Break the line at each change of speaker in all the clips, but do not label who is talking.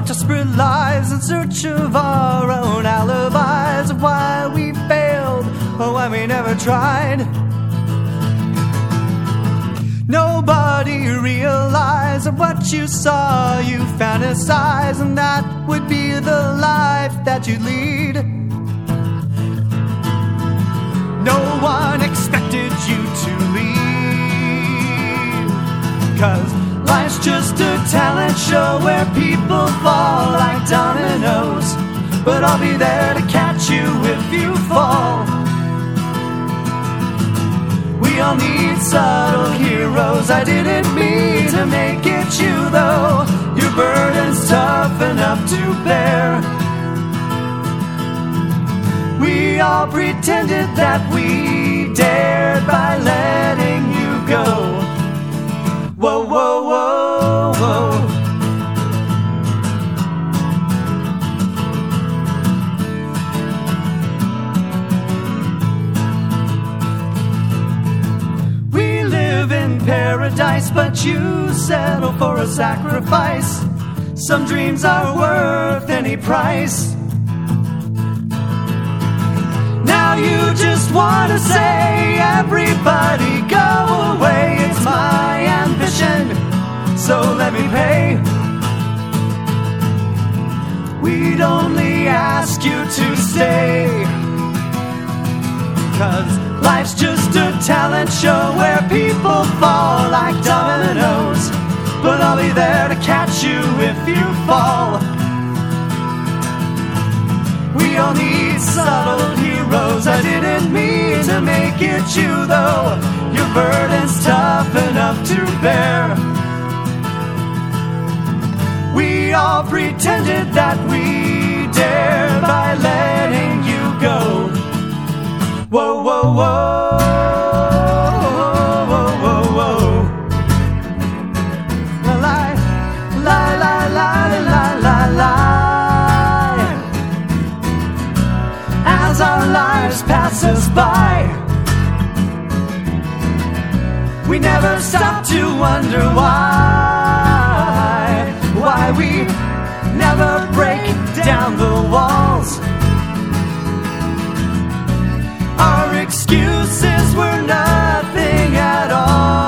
to spread lies in search of our own alibis of why we failed or why we never tried. Nobody realized that what you saw, you fantasize, and that would be the life that you'd lead. No one expected you to leave, 'cause life's just a talent show where people fall like dominoes. But I'll be there to catch you if you fall. We all need subtle heroes. I didn't mean to make it you, though. Your burden's tough enough to bear. We all pretended that we dared by letting you go. Whoa, whoa, whoa, whoa. We live in paradise, but you settle for a sacrifice. Some dreams are worth any price. Now you just want to say, everybody go away. It's my ambition, so let me pay. We'd only ask you to stay, 'cause life's just a talent show where people fall like dominoes. But I'll be there to catch you if you fall. We all need subtle heroes. I didn't mean to make it you, though. Your burden's tough enough to bear. We all pretended that we dared by letting you go. Whoa, whoa, whoa. Whoa, whoa, whoa. La, la, la, la, la, la, la. As our lives pass us by, we never stop to wonder why we never break down the walls. Our excuses were nothing at all.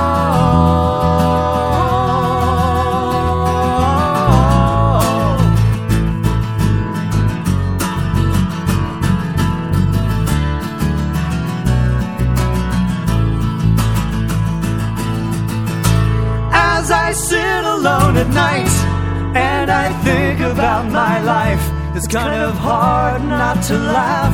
As I sit alone at night and I think about my life, it's kind of hard not to laugh.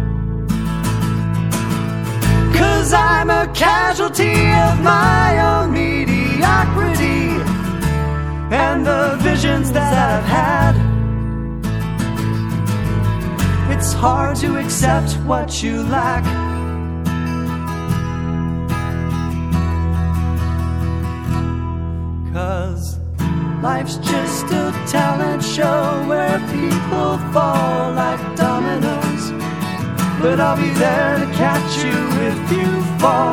'Cause I'm a casualty of my own mediocrity and the visions that I've had. It's hard to accept what you lack. Life's just a talent show where people fall like dominoes. But I'll be there to catch you if you fall.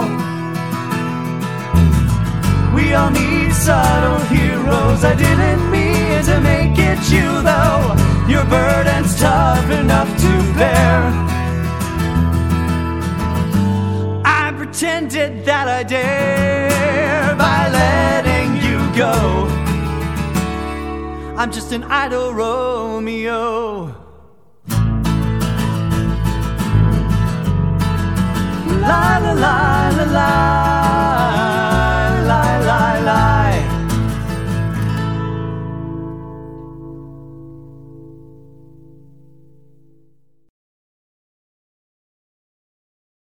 We all need subtle heroes. I didn't mean to make it you, though. Your burden's tough enough to bear. I pretended that I dare by letting you go. I'm just an idle Romeo. La la la la la.